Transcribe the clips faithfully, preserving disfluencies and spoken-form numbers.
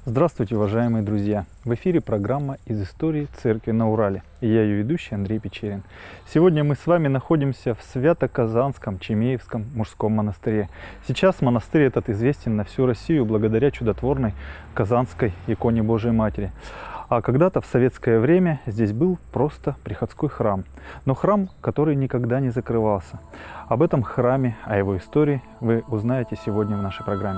Здравствуйте, уважаемые друзья! В эфире программа «Из истории церкви на Урале». И я ее ведущий Андрей Печерин. Сегодня мы с вами находимся в Свято-Казанском Чемеевском мужском монастыре. Сейчас монастырь этот известен на всю Россию благодаря чудотворной Казанской иконе Божией Матери. А когда-то в советское время здесь был просто приходской храм. Но храм, который никогда не закрывался. Об этом храме, о его истории вы узнаете сегодня в нашей программе.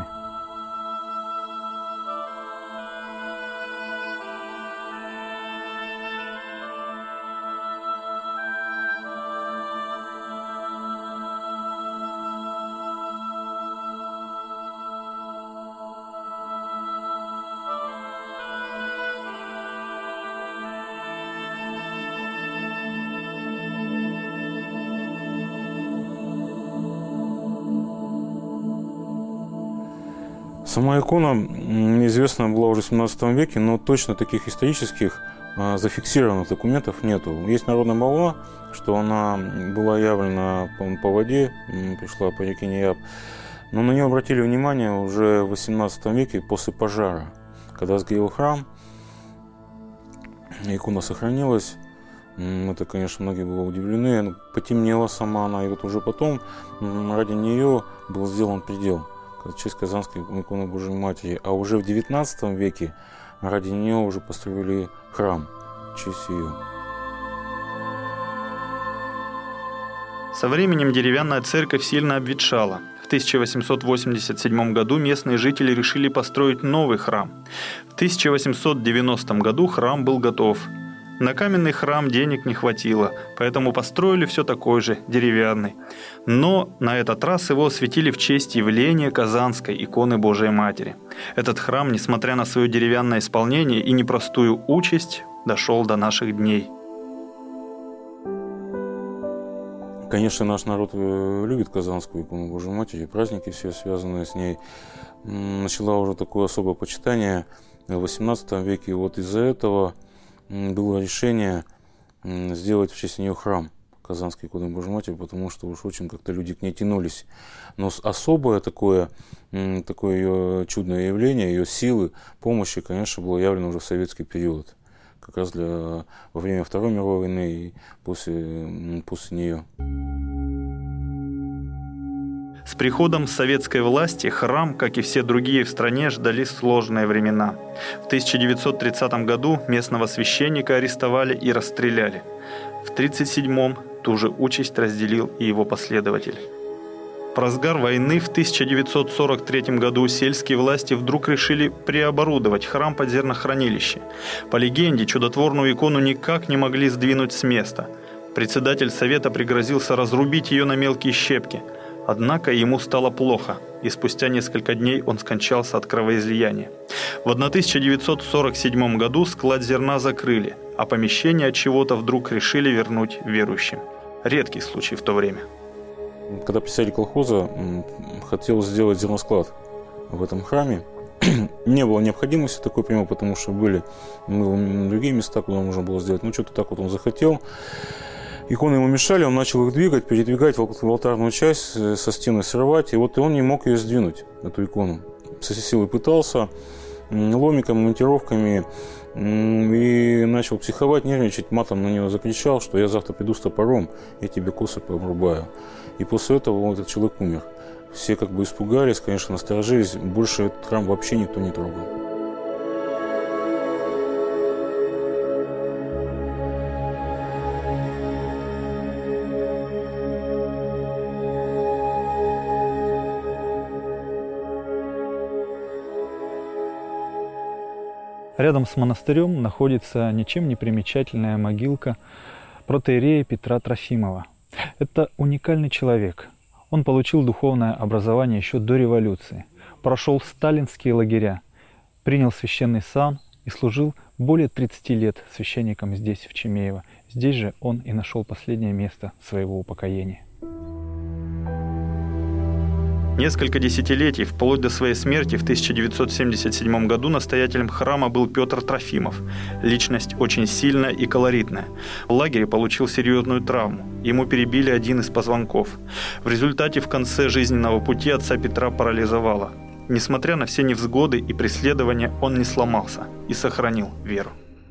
Сама икона известна была уже в семнадцатом веке, но точно таких исторических зафиксированных документов нету. Есть народная молва, что она была явлена по воде, пришла по реке Неяб, но на нее обратили внимание уже в восемнадцатом веке после пожара, когда сгорел храм, икона сохранилась. Это, конечно, многие были удивлены, потемнела сама она, и вот уже потом ради нее был сделан предел в честь Казанской иконы Божией Матери, а уже в девятнадцатом веке ради нее уже построили храм в честь ее. Со временем деревянная церковь сильно обветшала. В тысяча восемьсот восемьдесят седьмом году местные жители решили построить новый храм. В тысяча восемьсот девяностом году храм был готов. На каменный храм денег не хватило, поэтому построили все такой же, деревянный. Но на этот раз его осветили в честь явления Казанской иконы Божией Матери. Этот храм, несмотря на свое деревянное исполнение и непростую участь, дошел до наших дней. Конечно, наш народ любит Казанскую икону Божией Матери, праздники все связанные с ней. Начала уже такое особое почитание в восемнадцатом веке, и вот из-за этого было решение сделать в честь нее храм Казанской иконы Божией Матери, потому что уж очень как-то люди к ней тянулись. Но особое такое, такое ее чудное явление, ее силы, помощи, конечно, было явлено уже в советский период. Как раз для, во время Второй мировой войны и после, после нее. С приходом советской власти храм, как и все другие в стране, ждали сложные времена. В тысяча девятьсот тридцатом году местного священника арестовали и расстреляли. В тридцать седьмом ту же участь разделил и его последователь. В разгар войны в тысяча девятьсот сорок третьем году сельские власти вдруг решили преоборудовать храм под зернохранилище. По легенде, чудотворную икону никак не могли сдвинуть с места. Председатель совета пригрозился разрубить ее на мелкие щепки. Однако ему стало плохо, и спустя несколько дней он скончался от кровоизлияния. В тысяча девятьсот сорок седьмом году склад зерна закрыли, а помещение от чего-то вдруг решили вернуть верующим. Редкий случай в то время. Когда председатель колхоза хотел сделать зерносклад в этом храме, не было необходимости такой прямой, потому что были другие места, куда можно было сделать. Ну, что-то так вот он захотел. Иконы ему мешали, он начал их двигать, передвигать в алтарную часть, со стены срывать, и вот и он не мог ее сдвинуть, эту икону. Со всей силой пытался, ломиками, монтировками, и начал психовать, нервничать, матом на него закричал, что я завтра приду с топором, я тебе косы пообрубаю. И после этого этот человек умер. Все как бы испугались, конечно, насторожились, больше этот храм вообще никто не трогал. Рядом с монастырем находится ничем не примечательная могилка протоиерея Петра Трофимова. Это уникальный человек. Он получил духовное образование еще до революции, прошел сталинские лагеря, принял священный сан и служил более тридцати лет священником здесь, в Чемеево. Здесь же он и нашел последнее место своего упокоения. Несколько десятилетий, вплоть до своей смерти в тысяча девятьсот семьдесят седьмом году настоятелем храма был Петр Трофимов. Личность очень сильная и колоритная. В лагере получил серьезную травму. Ему перебили один из позвонков. В результате в конце жизненного пути отца Петра парализовало. Несмотря на все невзгоды и преследования, он не сломался и сохранил веру.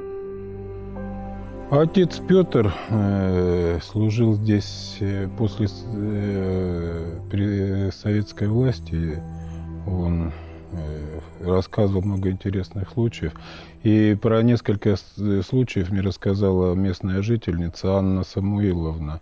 Отец Петр э, служил здесь после э, при советской власти. Он э, рассказывал много интересных случаев. И про несколько случаев мне рассказала местная жительница Анна Самуиловна.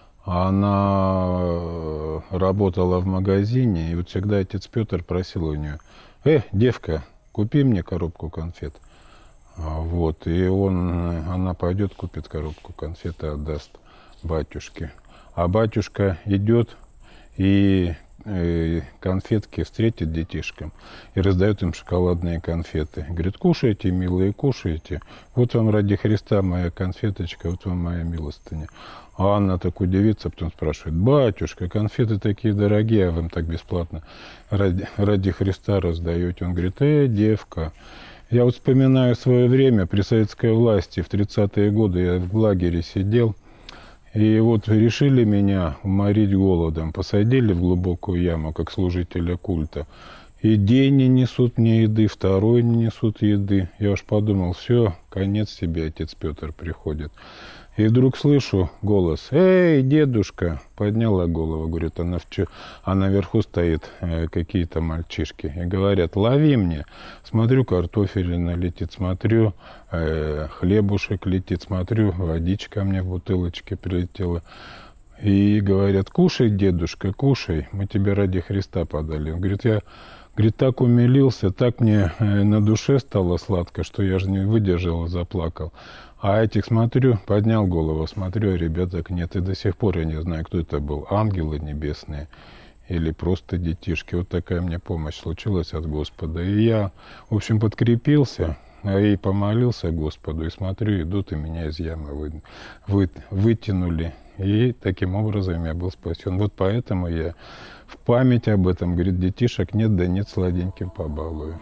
Она работала в магазине, и вот всегда отец Петр просил у нее: «Э, девка, купи мне коробку конфет». Вот, и он, она пойдет, купит коробку конфет и отдаст батюшке. А батюшка идет и э, конфетки встретит детишкам и раздает им шоколадные конфеты. Говорит: кушайте, милые, кушайте. Вот вам ради Христа моя конфеточка, вот вам моя милостыня. А Анна так удивится, потом спрашивает: батюшка, конфеты такие дорогие, а вы им так бесплатно ради, ради Христа раздаете. Он говорит: э, девка, я вот вспоминаю свое время при советской власти, в тридцатые годы я в лагере сидел, и вот решили меня уморить голодом, посадили в глубокую яму, как служителя культа, и день не несут мне еды, второй не несут еды. Я уж подумал: все, конец тебе, отец Петр приходит. И вдруг слышу голос: «Эй, дедушка!» Подняла голову, говорит, она, в чё... а наверху стоит э, какие-то мальчишки. И говорят: лови мне. Смотрю, картофелина летит, смотрю, э, хлебушек летит, смотрю, водичка мне в бутылочке прилетела. И говорят: кушай, дедушка, кушай, мы тебе ради Христа подали. Он говорит: я... Говорит, так умилился, так мне на душе стало сладко, что я же не выдержал и заплакал. А этих смотрю, поднял голову, смотрю, а ребяток нет. И до сих пор я не знаю, кто это был, ангелы небесные или просто детишки. Вот такая мне помощь случилась от Господа. И я, в общем, подкрепился и помолился Господу. И смотрю, идут и меня из ямы вы, вы, вытянули. И таким образом я был спасен. Вот поэтому я в память об этом, говорит, детишек нет, да нет, сладеньким побалую.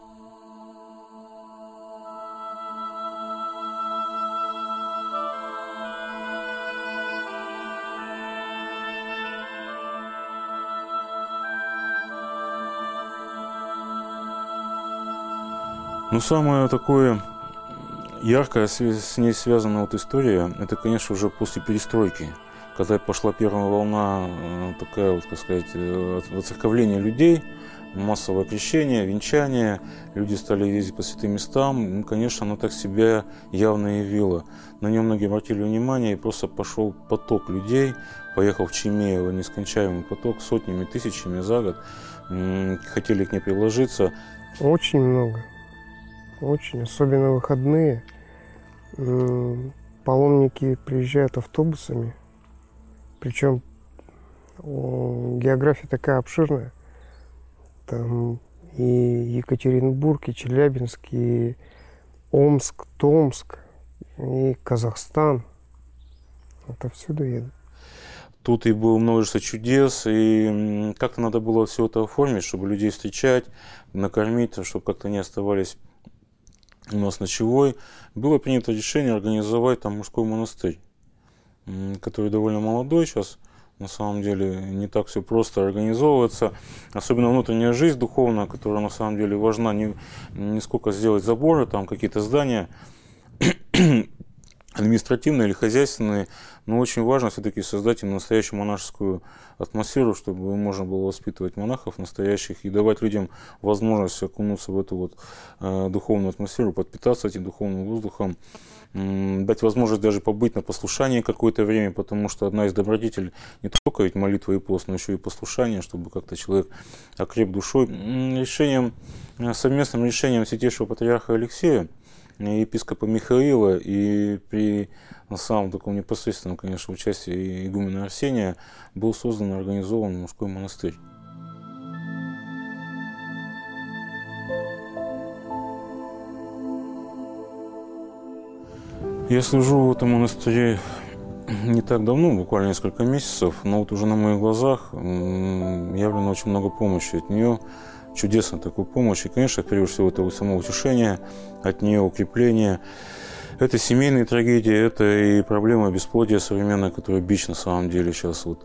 Ну, самое такое яркое с ней связана вот история, это, конечно, уже после перестройки, когда пошла первая волна, такая вот, так сказать, воцерковление людей, массовое крещение, венчание, люди стали ездить по святым местам, ну, конечно, оно так себя явно явило. На нее многие обратили внимание, и просто пошел поток людей, поехал в Чемеево, нескончаемый поток, сотнями, тысячами за год, хотели к ней приложиться. Очень много. Очень, особенно в выходные. Паломники приезжают автобусами, причем география такая обширная. Там и Екатеринбург, и Челябинск, и Омск, Томск, и Казахстан. Отовсюду едут. Тут и было множество чудес, и как-то надо было все это оформить, чтобы людей встречать, накормить, чтобы как-то не оставались у нас ночевой. Было принято решение организовать там мужской монастырь, который довольно молодой сейчас. На самом деле не так все просто организовывается, особенно внутренняя жизнь духовная, которая на самом деле важна, не, не сколько сделать заборы, там какие-то здания административные или хозяйственные, но очень важно все-таки создать им настоящую монашескую атмосферу, чтобы можно было воспитывать монахов настоящих и давать людям возможность окунуться в эту вот э, духовную атмосферу, подпитаться этим духовным воздухом, э, дать возможность даже побыть на послушании какое-то время, потому что одна из добродетелей не только ведь молитва и пост, но еще и послушание, чтобы как-то человек окреп душой. Решением, совместным решением Святейшего Патриарха Алексея, епископа Михаила и при на самом таком непосредственном, конечно, участии игумена Арсения был создан и организован мужской монастырь. Я служу в этом монастыре не так давно, буквально несколько месяцев, но вот уже на моих глазах явлено очень много помощи от нее. Чудесной такой помощи. И, конечно, прежде всего, это самоутешение, от нее укрепление. Это семейные трагедии, это и проблема бесплодия современная, которая бич на самом деле сейчас вот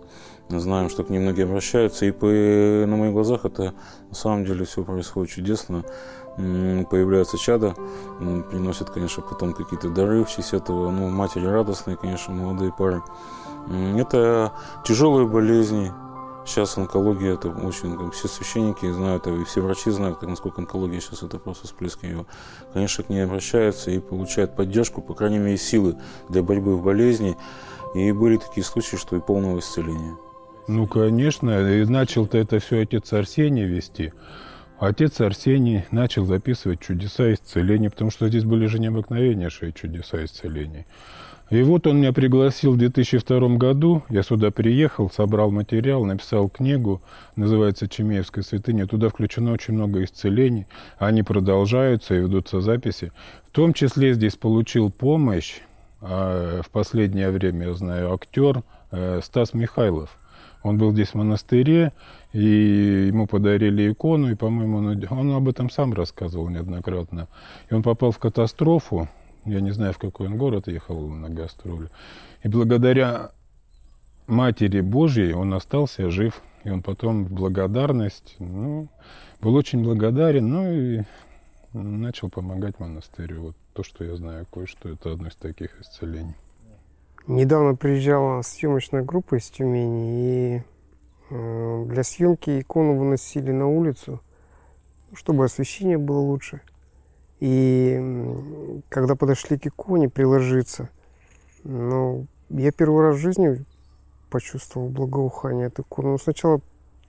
знаем, что к ним многие обращаются. И по, на моих глазах это на самом деле все происходит чудесно. Появляются чада, приносят, конечно, потом какие-то дары в честь этого. Ну, матери радостные, конечно, молодые пары. Это тяжелые болезни. Сейчас онкология, это очень, как, все священники знают, и все врачи знают, как, насколько онкология сейчас это просто всплеск ее. Конечно, к ней обращаются и получают поддержку, по крайней мере, силы для борьбы в болезни. И были такие случаи, что и полного исцеления. Ну, конечно, и начал-то это все отец Арсений вести. Отец Арсений начал записывать чудеса исцеления, потому что здесь были же необыкновеннейшие чудеса исцеления. И вот он меня пригласил в две тысячи втором году, я сюда приехал, собрал материал, написал книгу, называется «Чимеевская святыня». Туда включено очень много исцелений, они продолжаются и ведутся записи. В том числе здесь получил помощь, в последнее время, я знаю, актер Стас Михайлов. Он был здесь в монастыре, и ему подарили икону, и, по-моему, он, он об этом сам рассказывал неоднократно. И он попал в катастрофу, я не знаю, в какой он город ехал на гастроли. И благодаря Матери Божьей он остался жив. И он потом в благодарность, ну, был очень благодарен, ну и начал помогать монастырю. Вот то, что я знаю, кое-что, это одно из таких исцелений. Недавно приезжала съемочная группа из Тюмени, и для съемки икону выносили на улицу, чтобы освещение было лучше. И когда подошли к иконе приложиться, ну, я первый раз в жизни почувствовал благоухание от иконы. Ну, сначала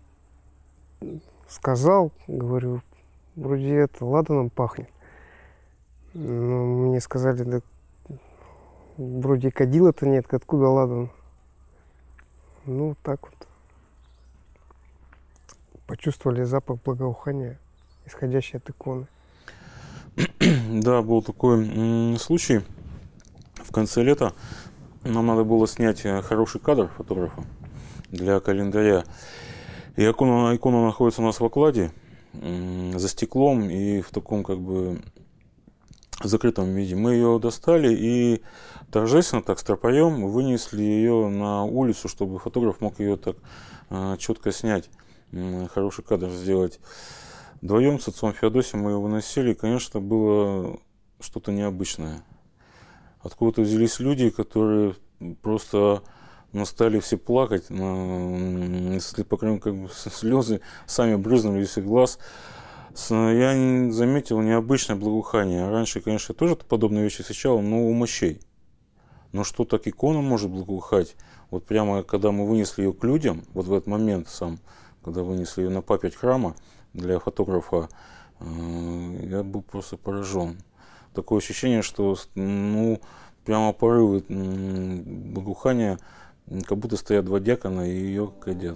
сказал, говорю, вроде это ладаном пахнет. Но мне сказали, да вроде кадила-то нет, откуда ладан? Ну, так вот. Почувствовали запах благоухания, исходящий от иконы. Да, был такой м, случай. В конце лета нам надо было снять хороший кадр фотографа для календаря. И икона, икона находится у нас в окладе, м, за стеклом и в таком как бы закрытом виде. Мы ее достали и торжественно так стропоем вынесли ее на улицу, чтобы фотограф мог ее так э, четко снять, э, хороший кадр сделать. Вдвоем с отцом Феодосием мы ее выносили, и, конечно, было что-то необычное. Откуда-то взялись люди, которые просто ну, стали все плакать, если по крайней мере, как бы, слезы сами брызнули из всех глаз. Я не заметил необычное благоухание. Раньше, конечно, тоже подобные вещи встречал, но у мощей. Но что так икона может благоухать? Вот прямо когда мы вынесли ее к людям, вот в этот момент сам, когда вынесли ее на паперть храма для фотографа, я был просто поражен. Такое ощущение, что ну, прямо порывы благоухания, как будто стоят два диакона и ее кадят.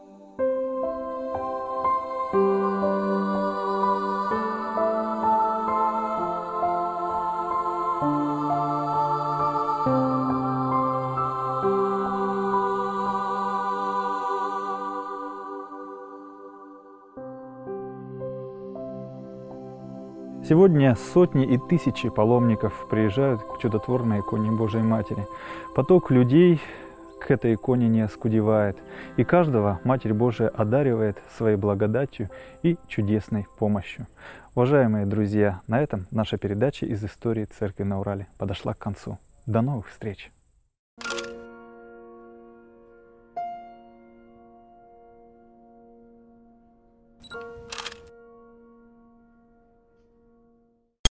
Сегодня сотни и тысячи паломников приезжают к чудотворной иконе Божией Матери. Поток людей к этой иконе не оскудевает, и каждого Матерь Божия одаривает своей благодатью и чудесной помощью. Уважаемые друзья, на этом наша передача из истории Церкви на Урале подошла к концу. До новых встреч!